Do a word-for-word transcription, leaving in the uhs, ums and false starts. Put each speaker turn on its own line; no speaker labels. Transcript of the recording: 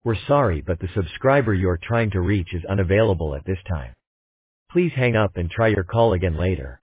We're sorry, but the subscriber you are trying to reach is unavailable at this time. Please hang up and try your call again later.